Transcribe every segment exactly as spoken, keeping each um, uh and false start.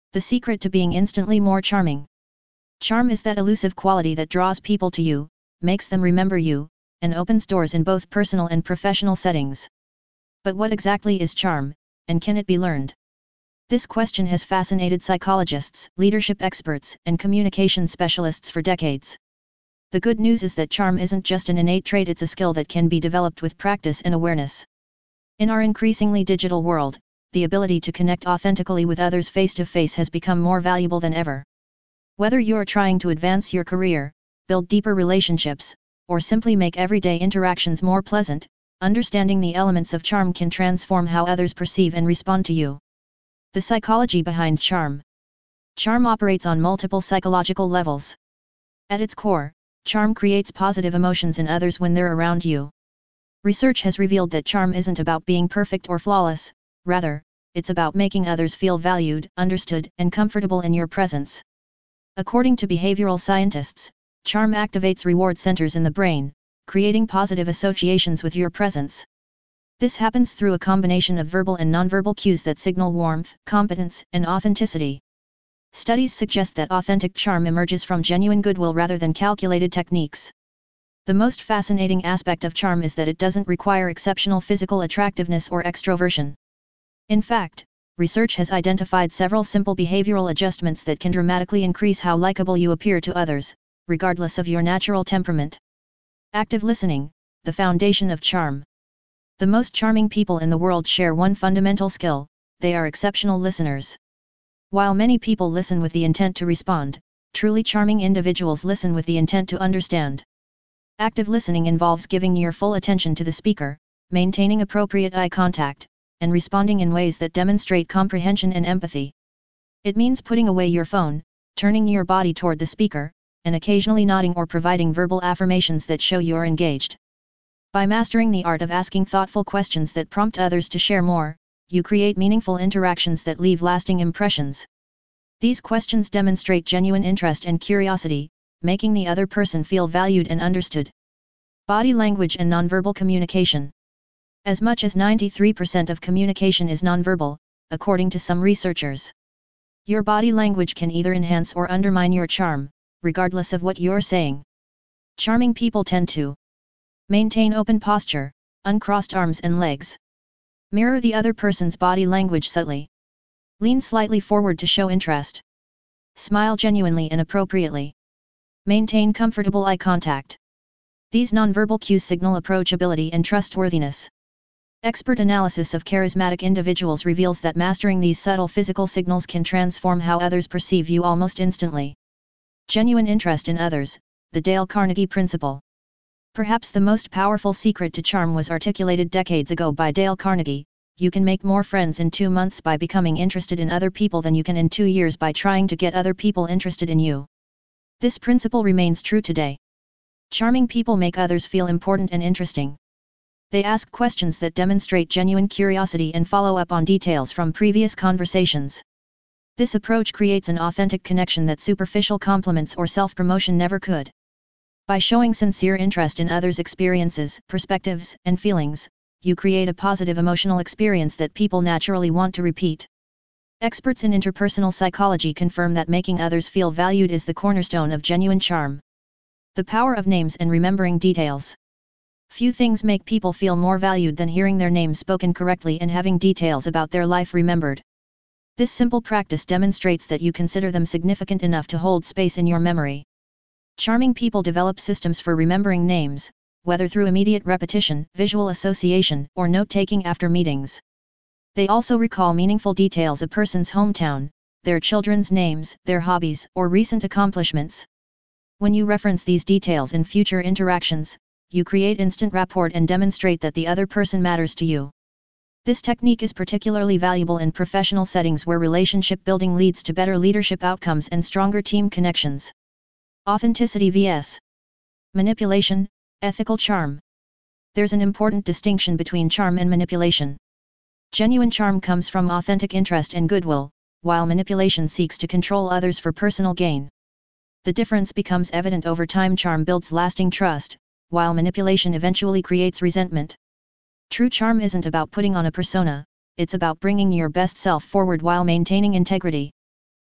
The secret to being instantly more charming. Charm is that elusive quality that draws people to you, makes them remember you, and opens doors in both personal and professional settings. But what exactly is charm, and can it be learned? This question has fascinated psychologists, leadership experts, and communication specialists for decades. The good news is that charm isn't just an innate trait, it's a skill that can be developed with practice and awareness. In our increasingly digital world, the ability to connect authentically with others face-to-face has become more valuable than ever. Whether you're trying to advance your career, build deeper relationships, or simply make everyday interactions more pleasant, understanding the elements of charm can transform how others perceive and respond to you. The psychology behind charm. Charm operates on multiple psychological levels. At its core, charm creates positive emotions in others when they're around you. Research has revealed that charm isn't about being perfect or flawless, rather, it's about making others feel valued, understood, and comfortable in your presence. According to behavioral scientists, charm activates reward centers in the brain, creating positive associations with your presence. This happens through a combination of verbal and nonverbal cues that signal warmth, competence, and authenticity. Studies suggest that authentic charm emerges from genuine goodwill rather than calculated techniques. The most fascinating aspect of charm is that it doesn't require exceptional physical attractiveness or extroversion. In fact, research has identified several simple behavioral adjustments that can dramatically increase how likable you appear to others, regardless of your natural temperament. Active listening, the foundation of charm. The most charming people in the world share one fundamental skill: they are exceptional listeners. While many people listen with the intent to respond, truly charming individuals listen with the intent to understand. Active listening involves giving your full attention to the speaker, maintaining appropriate eye contact, and responding in ways that demonstrate comprehension and empathy. It means putting away your phone, turning your body toward the speaker, and occasionally nodding or providing verbal affirmations that show you're engaged. By mastering the art of asking thoughtful questions that prompt others to share more, you create meaningful interactions that leave lasting impressions. These questions demonstrate genuine interest and curiosity, making the other person feel valued and understood. Body language and nonverbal communication. As much as ninety-three percent of communication is nonverbal, according to some researchers. Your body language can either enhance or undermine your charm, regardless of what you're saying. Charming people tend to maintain open posture, uncrossed arms and legs. Mirror the other person's body language subtly. Lean slightly forward to show interest. Smile genuinely and appropriately. Maintain comfortable eye contact. These nonverbal cues signal approachability and trustworthiness. Expert analysis of charismatic individuals reveals that mastering these subtle physical signals can transform how others perceive you almost instantly. Genuine interest in others, the Dale Carnegie Principle. Perhaps the most powerful secret to charm was articulated decades ago by Dale Carnegie: you can make more friends in two months by becoming interested in other people than you can in two years by trying to get other people interested in you. This principle remains true today. Charming people make others feel important and interesting. They ask questions that demonstrate genuine curiosity and follow up on details from previous conversations. This approach creates an authentic connection that superficial compliments or self-promotion never could. By showing sincere interest in others' experiences, perspectives, and feelings, you create a positive emotional experience that people naturally want to repeat. Experts in interpersonal psychology confirm that making others feel valued is the cornerstone of genuine charm. The power of names and remembering details. Few things make people feel more valued than hearing their name spoken correctly and having details about their life remembered. This simple practice demonstrates that you consider them significant enough to hold space in your memory. Charming people develop systems for remembering names, whether through immediate repetition, visual association, or note-taking after meetings. They also recall meaningful details: a person's hometown, their children's names, their hobbies, or recent accomplishments. When you reference these details in future interactions, you create instant rapport and demonstrate that the other person matters to you. This technique is particularly valuable in professional settings where relationship building leads to better leadership outcomes and stronger team connections. Authenticity versus manipulation, ethical charm. There's an important distinction between charm and manipulation. Genuine charm comes from authentic interest and goodwill, while manipulation seeks to control others for personal gain. The difference becomes evident over time. Charm builds lasting trust, while manipulation eventually creates resentment. True charm isn't about putting on a persona, it's about bringing your best self forward while maintaining integrity.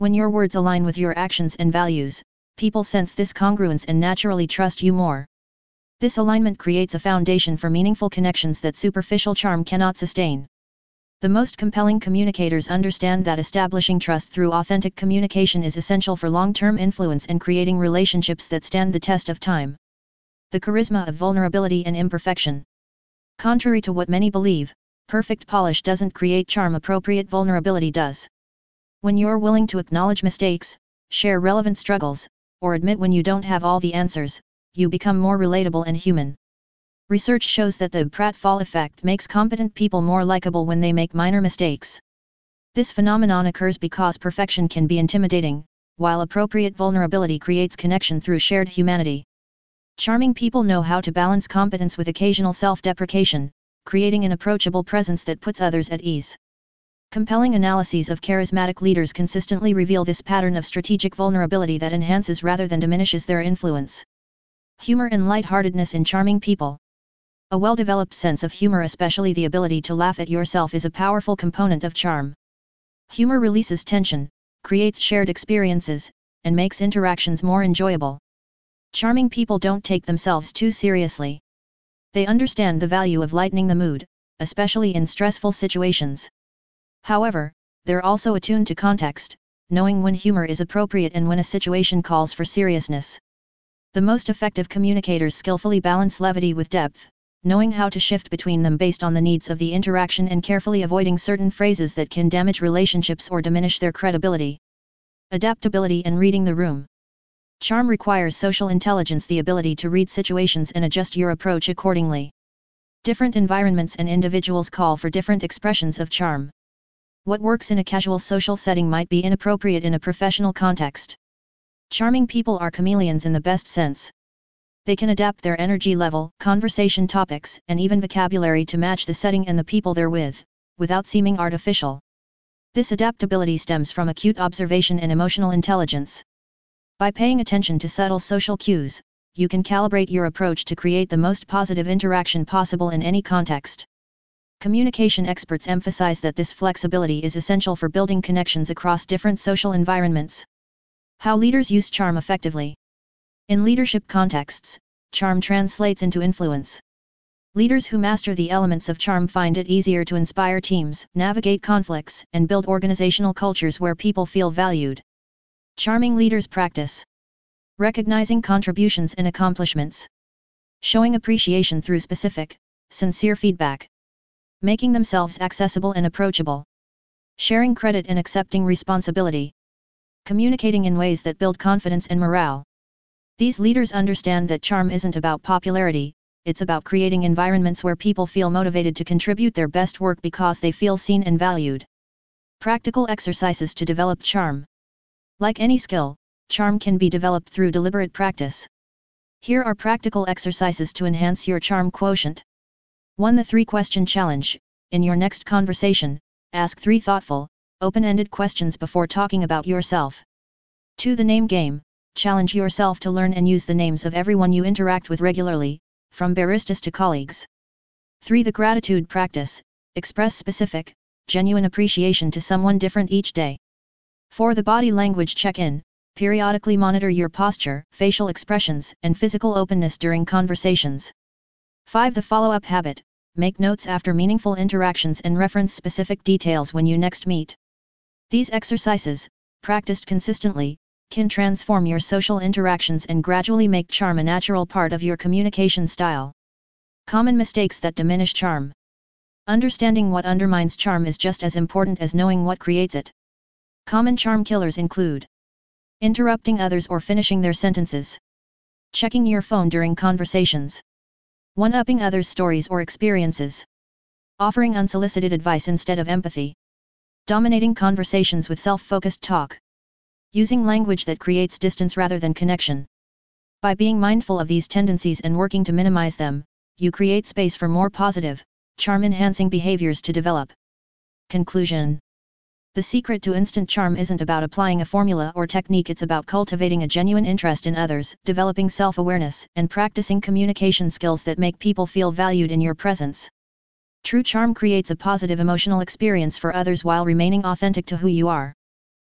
When your words align with your actions and values, people sense this congruence and naturally trust you more. This alignment creates a foundation for meaningful connections that superficial charm cannot sustain. The most compelling communicators understand that establishing trust through authentic communication is essential for long-term influence and creating relationships that stand the test of time. The charisma of vulnerability and imperfection. Contrary to what many believe, perfect polish doesn't create charm, appropriate vulnerability does. When you're willing to acknowledge mistakes, share relevant struggles, or admit when you don't have all the answers, you become more relatable and human. Research shows that the pratfall effect makes competent people more likable when they make minor mistakes. This phenomenon occurs because perfection can be intimidating, while appropriate vulnerability creates connection through shared humanity. Charming people know how to balance competence with occasional self-deprecation, creating an approachable presence that puts others at ease. Compelling analyses of charismatic leaders consistently reveal this pattern of strategic vulnerability that enhances rather than diminishes their influence. Humor and lightheartedness in charming people. A well-developed sense of humor, especially the ability to laugh at yourself, is a powerful component of charm. Humor releases tension, creates shared experiences, and makes interactions more enjoyable. Charming people don't take themselves too seriously. They understand the value of lightening the mood, especially in stressful situations. However, they're also attuned to context, knowing when humor is appropriate and when a situation calls for seriousness. The most effective communicators skillfully balance levity with depth, knowing how to shift between them based on the needs of the interaction and carefully avoiding certain phrases that can damage relationships or diminish their credibility. Adaptability and reading the room. Charm requires social intelligence, the ability to read situations and adjust your approach accordingly. Different environments and individuals call for different expressions of charm. What works in a casual social setting might be inappropriate in a professional context. Charming people are chameleons in the best sense. They can adapt their energy level, conversation topics, and even vocabulary to match the setting and the people they're with, without seeming artificial. This adaptability stems from acute observation and emotional intelligence. By paying attention to subtle social cues, you can calibrate your approach to create the most positive interaction possible in any context. Communication experts emphasize that this flexibility is essential for building connections across different social environments. How leaders use charm effectively. In leadership contexts, charm translates into influence. Leaders who master the elements of charm find it easier to inspire teams, navigate conflicts, and build organizational cultures where people feel valued. Charming leaders practice recognizing contributions and accomplishments, showing appreciation through specific, sincere feedback, making themselves accessible and approachable, sharing credit and accepting responsibility, communicating in ways that build confidence and morale. These leaders understand that charm isn't about popularity, it's about creating environments where people feel motivated to contribute their best work because they feel seen and valued. Practical exercises to develop charm. Like any skill, charm can be developed through deliberate practice. Here are practical exercises to enhance your charm quotient. one The three-question challenge. In your next conversation, ask three thoughtful, open-ended questions before talking about yourself. two The name game. Challenge yourself to learn and use the names of everyone you interact with regularly, from baristas to colleagues. three The gratitude practice. Express specific, genuine appreciation to someone different each day. four The body language check-in. Periodically monitor your posture, facial expressions, and physical openness during conversations. five The follow-up habit. Make notes after meaningful interactions and reference specific details when you next meet. These exercises, practiced consistently, can transform your social interactions and gradually make charm a natural part of your communication style. Common mistakes that diminish charm. Understanding what undermines charm is just as important as knowing what creates it. Common charm killers include interrupting others or finishing their sentences, checking your phone during conversations, one-upping others' stories or experiences, offering unsolicited advice instead of empathy, dominating conversations with self-focused talk, using language that creates distance rather than connection. By being mindful of these tendencies and working to minimize them, you create space for more positive, charm-enhancing behaviors to develop. Conclusion. The secret to instant charm isn't about applying a formula or technique, it's about cultivating a genuine interest in others, developing self-awareness, and practicing communication skills that make people feel valued in your presence. True charm creates a positive emotional experience for others while remaining authentic to who you are.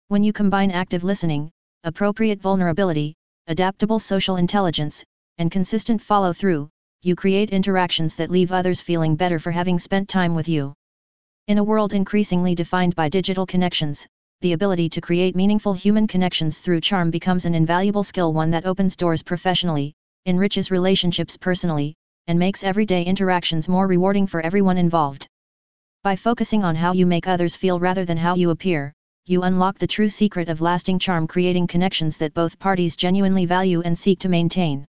When you combine active listening, appropriate vulnerability, adaptable social intelligence, and consistent follow-through, you create interactions that leave others feeling better for having spent time with you. In a world increasingly defined by digital connections, the ability to create meaningful human connections through charm becomes an invaluable skill, one that opens doors professionally, enriches relationships personally, and makes everyday interactions more rewarding for everyone involved. By focusing on how you make others feel rather than how you appear, you unlock the true secret of lasting charm, creating connections that both parties genuinely value and seek to maintain.